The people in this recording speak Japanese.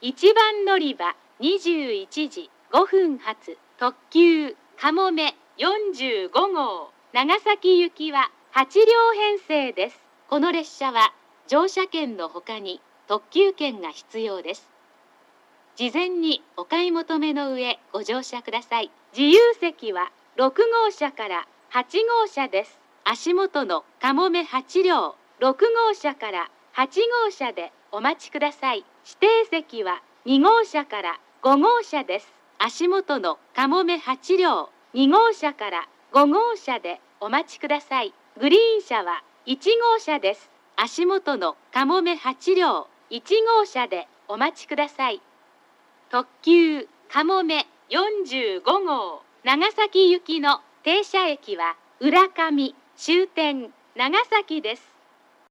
1番乗り場21時5分発特急かもめ45号長崎行きは8両編成です。この列車は乗車券の他に特急券が必要です。事前にお買い求めの上ご乗車ください。自由席は6号車から8号車です。足元のかもめ8両、6号車から8号車でお待ちください。指定席は2号車から5号車です。足元のかもめ8両、2号車から5号車でお待ちください。グリーン車は1号車です。足元のかもめ8両、1号車でお待ちください。特急かもめ45号長崎行きの停車駅は浦上終点長崎です。